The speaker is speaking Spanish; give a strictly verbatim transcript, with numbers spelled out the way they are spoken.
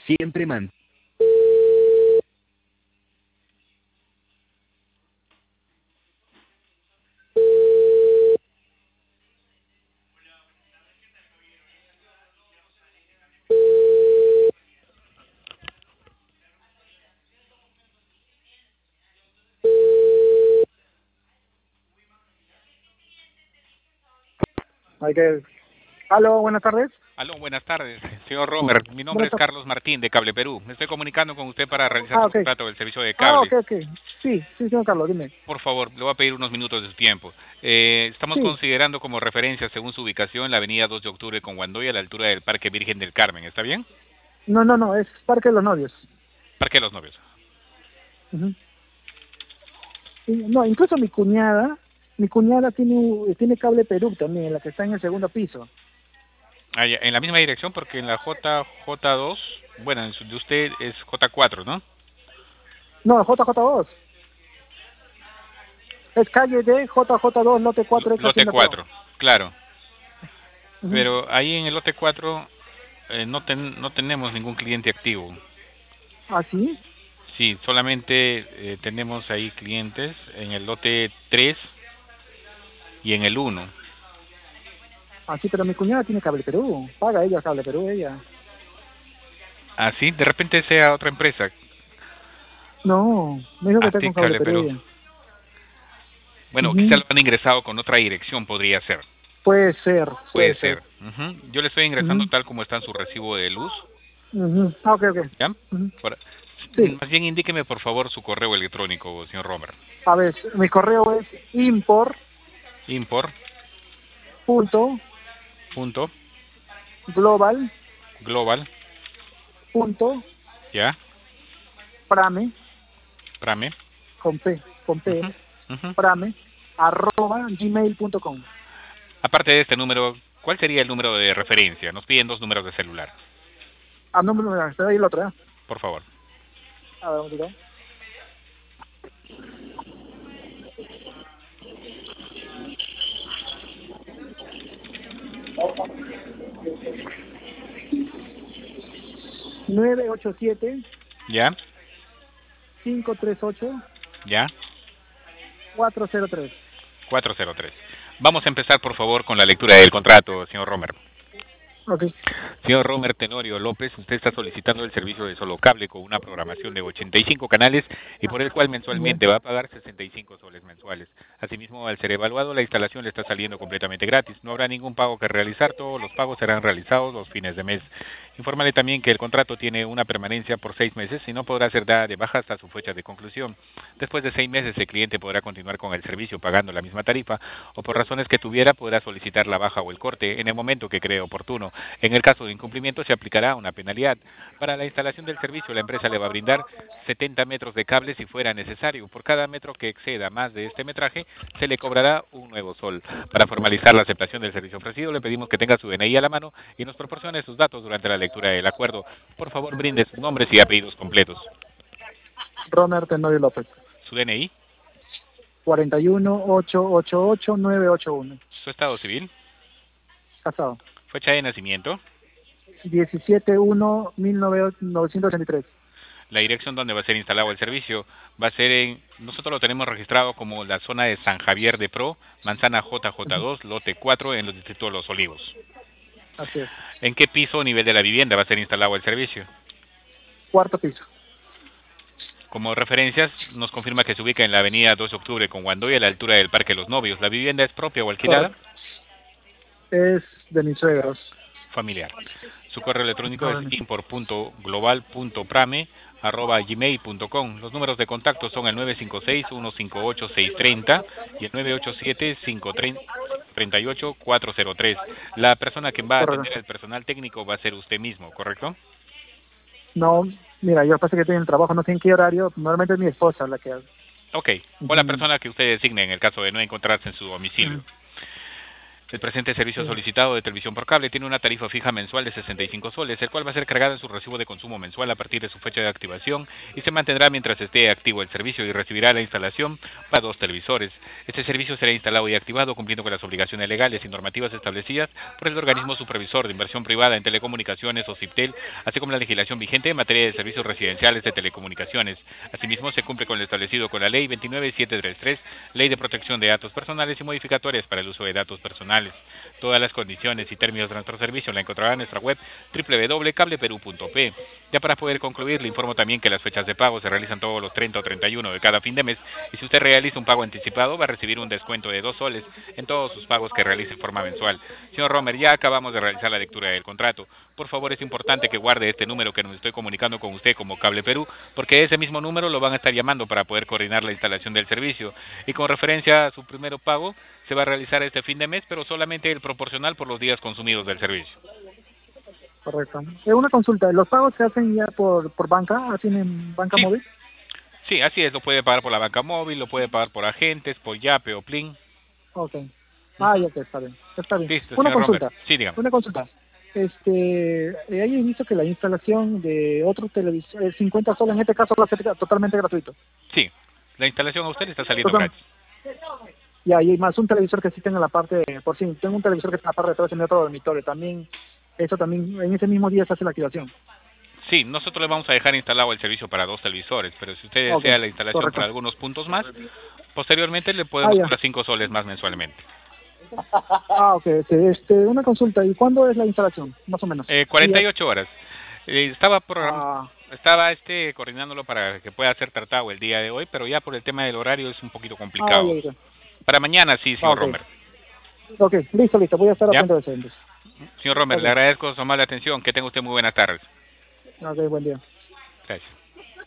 Siempre man. Hay que... Aló, buenas tardes. Aló, buenas tardes, señor Romer. Mi nombre es Carlos Martín, de Cable Perú. Me estoy comunicando con usted para realizar Ah, su okay. contrato del servicio de Ah, cable. ok, ok. Sí, sí, señor Carlos, dime. Por favor, le voy a pedir unos minutos de su tiempo. Eh, estamos Sí. considerando como referencia, según su ubicación, la avenida dos de octubre con Guandoy, a la altura del Parque Virgen del Carmen. ¿Está bien? No, no, no, es Parque de los Novios. Parque de los Novios. Uh-huh. No, incluso mi cuñada, mi cuñada tiene tiene Cable Perú también, la que está en el segundo piso. Ah, ya, en la misma dirección, porque en la J J dos, bueno, en su de usted es J cuatro, ¿no? No, J J dos. Es calle de J J dos, lote cuatro, ex Lote Hacienda Pro. cuatro, claro. Uh-huh. Pero ahí en el lote cuatro eh, no, ten, no tenemos ningún cliente activo. ¿Ah, sí? Sí, solamente eh, tenemos ahí clientes en el lote tres y en el uno. Ah, sí, pero mi cuñada tiene Cable Perú. Paga ella Cable Perú, ella. Ah, sí, de repente sea otra empresa. No, me dijo que está Así, con Cable Cable Perú Perú. ella. Bueno, quizá Uh-huh. lo han ingresado con otra dirección, podría ser. Puede ser, Puede puede ser. ser. Uh-huh. Yo le estoy ingresando Uh-huh. tal como está en su recibo de luz. Uh-huh. Ah, ok, ok. ¿Ya? Uh-huh. Por- Sí. Más bien indíqueme por favor su correo electrónico, señor Romer. A ver, mi correo es import Import. punto Punto. global Global. punto ¿Ya? prame Prame. con p con p Uh-huh. Uh-huh. prame arroba gmail punto com. Aparte de este número, ¿cuál sería el número de referencia? Nos piden dos números de celular. Ah, no, no, no, te doy el otro, ¿eh? Por favor. A ver, un momentito. nueve ocho siete ¿Ya? cinco tres ocho ¿Ya? cuatro cero tres. cuatro cero tres. Vamos a empezar, por favor, con la lectura del contrato, señor Romer. Ok. Señor Romer Tenorio López, usted está solicitando el servicio de solo cable con una programación de ochenta y cinco canales y por el cual mensualmente va a pagar sesenta y cinco soles mensuales. Asimismo, al ser evaluado, la instalación le está saliendo completamente gratis. No habrá ningún pago que realizar, todos los pagos serán realizados los fines de mes. Infórmale también que el contrato tiene una permanencia por seis meses y no podrá ser dada de baja hasta su fecha de conclusión. Después de seis meses, el cliente podrá continuar con el servicio pagando la misma tarifa o por razones que tuviera, podrá solicitar la baja o el corte en el momento que cree oportuno. En el caso de incumplimiento, se aplicará una penalidad. Para la instalación del servicio, la empresa le va a brindar setenta metros de cable si fuera necesario. Por cada metro que exceda más de este metraje, se le cobrará un nuevo sol. Para formalizar la aceptación del servicio ofrecido, le pedimos que tenga su D N I a la mano y nos proporcione sus datos durante la lectura del acuerdo. Por favor, brinde sus nombres y apellidos completos. Romer Tenorio López. Su D N I, cuarenta y uno ochocientos ochenta y ocho nueve ochenta y uno. su estado civil, Casado. fecha de nacimiento, diecisiete uno mil novecientos ochenta y tres. la dirección donde va a ser instalado el servicio va a ser en, nosotros lo tenemos registrado como la zona de San Javier de Pro, manzana J J dos, lote cuatro, en los distritos de Los Olivos. Así es. ¿En qué piso o nivel de la vivienda va a ser instalado el servicio? Cuarto piso. Como referencias, nos confirma que se ubica en la avenida dos de octubre con Guandoy, a la altura del Parque Los Novios. ¿La vivienda es propia o alquilada? Correcto. Es de mis suegros. Familiar. Su correo electrónico es No, import punto global punto prame arroba gmail punto com. Los números de contacto son el nueve cinco seis, uno cinco ocho, seis tres cero y el nueve ocho siete, cinco tres ocho, cuatro cero tres. La persona que va a correcto. atender al personal técnico va a ser usted mismo, ¿correcto? No, mira, yo pasa que estoy en el trabajo, no sé en qué horario, normalmente es mi esposa la que hace. Ok, o la persona que usted designe en el caso de no encontrarse en su domicilio. El presente servicio Sí. solicitado de televisión por cable tiene una tarifa fija mensual de sesenta y cinco soles, el cual va a ser cargado en su recibo de consumo mensual a partir de su fecha de activación y se mantendrá mientras esté activo el servicio y recibirá la instalación para dos televisores. Este servicio será instalado y activado cumpliendo con las obligaciones legales y normativas establecidas por el organismo supervisor de inversión privada en telecomunicaciones o CIPTEL, así como la legislación vigente en materia de servicios residenciales de telecomunicaciones. Asimismo, se cumple con lo establecido con la Ley veintinueve mil setecientos treinta y tres, Ley de Protección de Datos Personales y modificatorias para el uso de datos personales. Todas las condiciones y términos de nuestro servicio la encontrará en nuestra web doble u doble u doble u punto cable perú punto pe. Ya para poder concluir, le informo también que las fechas de pago se realizan todos los treinta o treinta y uno de cada fin de mes y si usted realiza un pago anticipado va a recibir un descuento de dos soles en todos sus pagos que realice en forma mensual. Señor Romer, ya acabamos de realizar la lectura del contrato. Por favor, es importante que guarde este número que nos estoy comunicando con usted como Cable Perú, porque ese mismo número lo van a estar llamando para poder coordinar la instalación del servicio. Y con referencia a su primer pago, se va a realizar este fin de mes, pero solamente el proporcional por los días consumidos del servicio. Correcto. Eh, una consulta, ¿los pagos se hacen ya por, por banca? ¿Tienen banca Sí, móvil? sí, así es, lo puede pagar por la banca móvil, lo puede pagar por agentes, por Yape o Plin. Ok. Ah, Uh-huh. ya que está bien. Está bien. Listo, Una señor Romer. consulta. Sí, dígame. Una consulta. Este, eh, hay visto que la instalación de otro televisor, eh, cincuenta soles en este caso va a ser totalmente gratuito. Sí, la instalación a usted le está saliendo Entonces, gratis. ya, y más un televisor que sí tenga la parte, por sí, tengo un televisor que está en la parte de atrás en mi otro dormitorio. También, eso también, en ese mismo día se hace la activación. Sí, nosotros le vamos a dejar instalado el servicio para dos televisores, pero si usted Ok, desea la instalación correcto. para algunos puntos más, posteriormente le Ah, podemos ya. cobrar cinco soles más mensualmente. Ah, ok, ok. Este, una consulta, ¿y cuándo es la instalación? Más o menos. Eh, cuarenta Días. y ocho horas. Eh, estaba program Ah, estaba este coordinándolo para que pueda ser tratado el día de hoy, pero ya por el tema del horario es un poquito ah, complicado. ya, ya. Para mañana sí, Ah, señor ok. Romer. Ok, listo, listo. Voy a estar ¿Ya? atento de eso entonces. Señor Romer, Ok, le agradezco su amable atención. Que tenga usted muy buenas tardes. ok, buen día. Gracias.